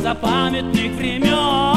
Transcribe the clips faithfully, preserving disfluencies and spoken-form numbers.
незапамятных времен.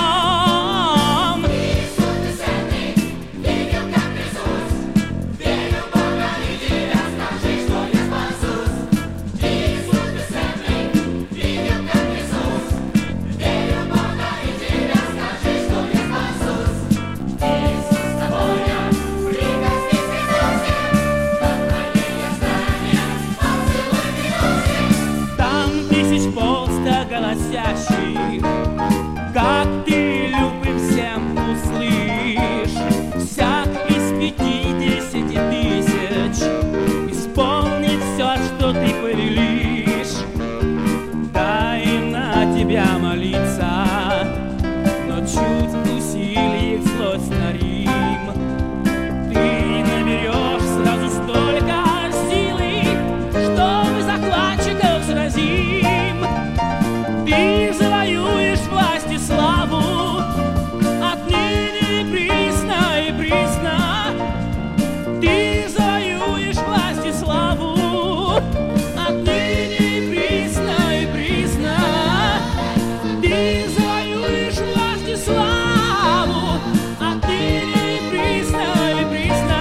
Как ты любим всем услышь, всяк из пятидесяти тысяч исполнит все, что ты повелишь. Дай на тебя молиться, но чуть усилий злость на Рим. Ты наберешь сразу столько силы, чтобы захватчиков сразим. Ты завоюешь власть и славу, отныне присно и присно. Ты завоюешь власть и славу, отныне присно и присно. Ты завоюешь власть и славу, отныне присно и присно.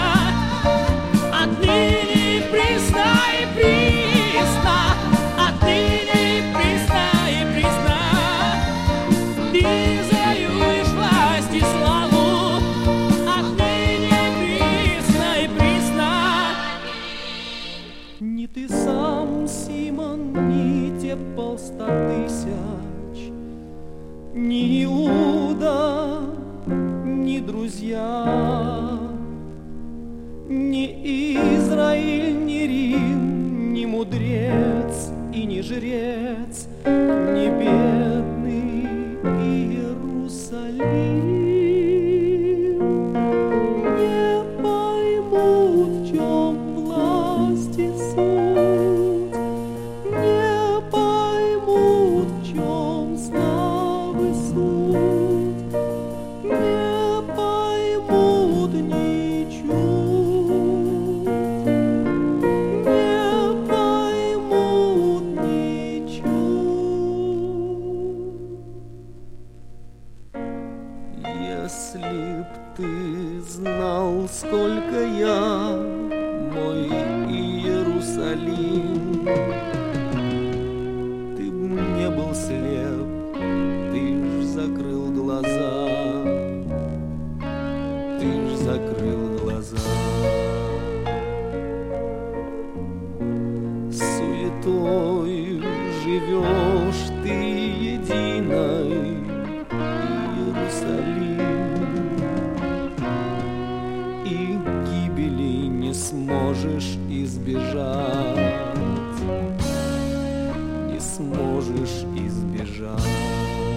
Отныне присно и присно. Отныне присно и присно. Ты завоюешь власть и славу, отныне присно и присно. Ни ты сам, Симон, ни те полста тысяч, ни Иуда, ни друзья, ни Израиль, ни Рим, ни мудрец и ни жрец, ни бедный Иерусалим не поймут, в чем власть и суть, не поймут, в чем славы суть, не поймут ни чуть, не поймут ни чуть. Если б ты знал, сколько я, мой Иерусалим, ты б не был слеп, ты ж закрыл глаза, ты ж закрыл глаза. Суетою живешь ты единой, Иерусалим, и гибели не сможешь избежать, не сможешь избежать.